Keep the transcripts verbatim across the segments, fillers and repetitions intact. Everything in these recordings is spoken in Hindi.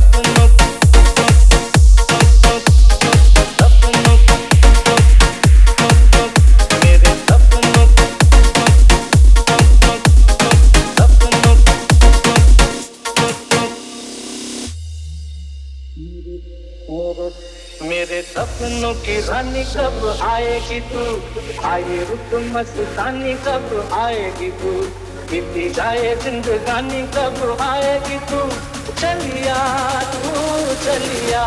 मेरे सपनों की रानी कब आएगी तू, आए रुक मस्तानी कब आएगी तू, बीती जाए जिंदगानी कब आएगी तू, चलिया तू चलिया।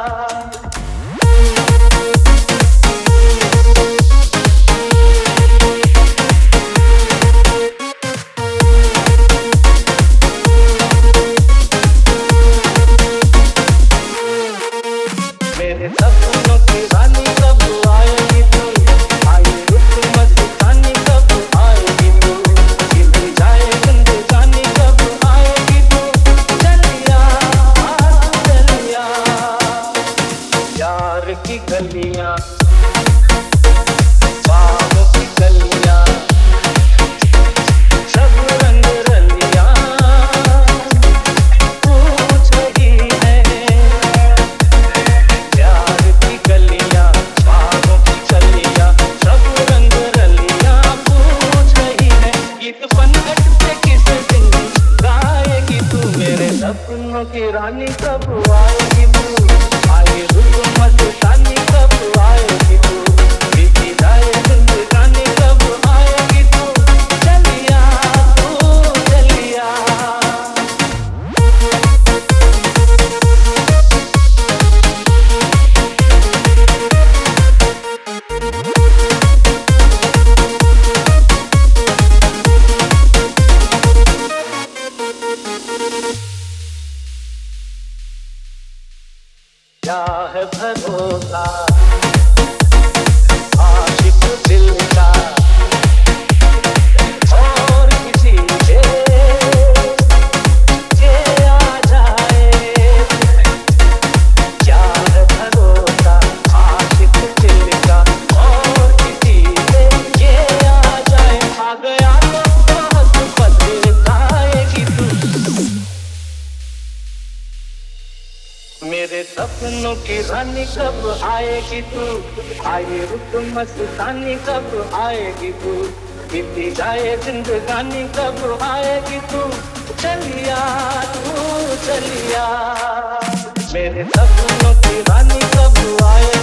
मेरे सपनों की रानी कब आएगी तू, आए रुक मस्तानी कब आएगी तू, बीती जाए जिंदगानी कब आएगी तू, चलिया चलिया। प्यार की गलियां बाहों की गलियां सब रंग रलियां पूछ रही है। प्यार की गलियां बाहों की गलियां सब रंग रलियां पूछ रही है। गीत पनघट पे किस दिन गाएगी तू, मेरे सपनों की रानी कब आएगी तू, आए रुक मस्तानी कब आएगी तू, बीती जाए जिंदगानी कब आएगी तू, चलिया तू चलिया। क्या है भरोसा आशिक दिल का और किसी पे ये आ जाए, क्या है भरोसा आशिक दिल का और किसी पे ये आ जाए। आ गया तो बहुत पछताएगी तू, मेरे सपनों की रानी कब आएगी तू, आए रुक मस्तानी कब आएगी तू, बीती जाए जिंदगानी कब आएगी तू, चलिया तू चलिया। मेरे सपनों की रानी कब आएगी।